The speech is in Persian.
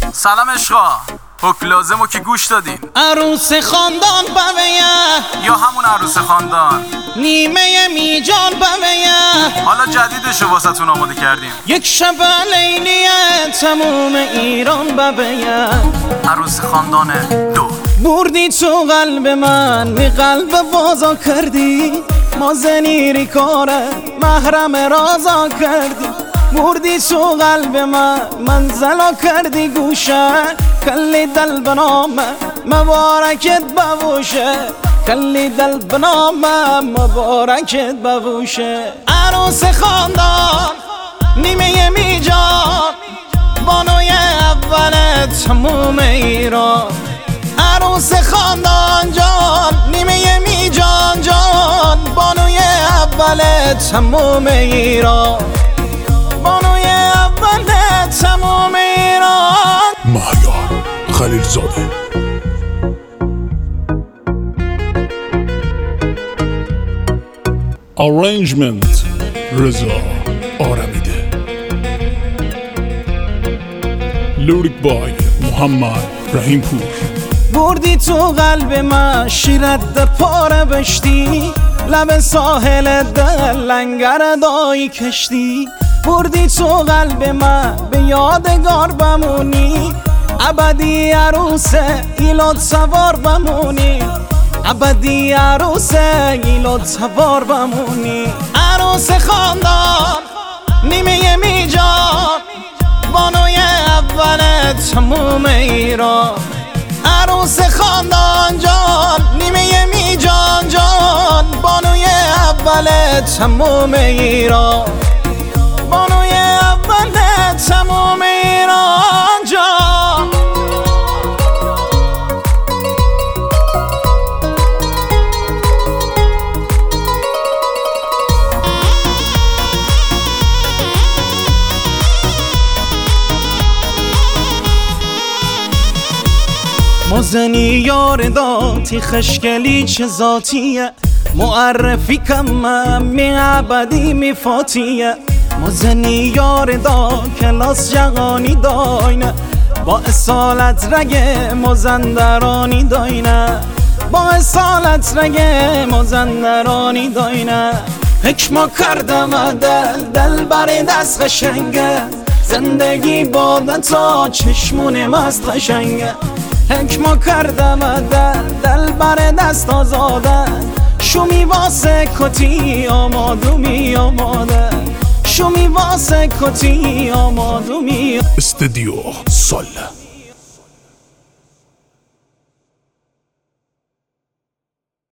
سلام عشقا، حک لازمو که گوش دادین. عروس خاندان بویه یا همون عروس خاندان نیمه میجان بویه، حالا جدیدشو واسهتون آماده کردیم. یک شب لیلیه تموم ایران بویه. عروس خاندان 2 بردی تو قلب من، می قلب بازا کردی، ما زنیری کاره محرم رازا کردی. بردی تو قلب من، منزلا کردی گوشه، کلی دل بنامه مبارکت ببوشه، کلی دل بنامه مبارکت ببوشه. عروس خاندان نیمه میجان، بانوی اول تموم ایران. عروس خاندان جان نیمه میجان جان، بانوی اول تموم ایران، بانوی اول تموم ایران. مهیار خلیلزاده. Arrangement رضا آرمیده. Lyric by محمد رحیم پور. بردی تو قلب من، شیرت پاره بشتی، لب ساحل دل لنگر دایی کشتی. بردی تو قلب من، به یادگار بمونی، ابدی عروس ایلات سوار بمونی، ابدی عروس ایلات سوار بمونی. عروس خاندان نیمه میجان، بانوی اول تموم ایران. عروس خاندان جان نیمه میجان جان، بانوی اول تموم ایران، بانوی اول تموم ایران جان. مزنی یار داتی خشکلی چه ذاتیه، معرفی کم می عبدی می فاتیه. مزنی یار دا کلاس جهانی داینه، با اصالت رگ مزندرانی داینه، با اصالت رگ مزندرانی داینه. حکما کردم دل بر دست قشنگه، زندگی باده تا چشمون مست قشنگه. حکما کردم دل بر دست آزاده، شومی واسه کتی آمادومی آماده، شومی واسه کتی آمادومی. استودیو سال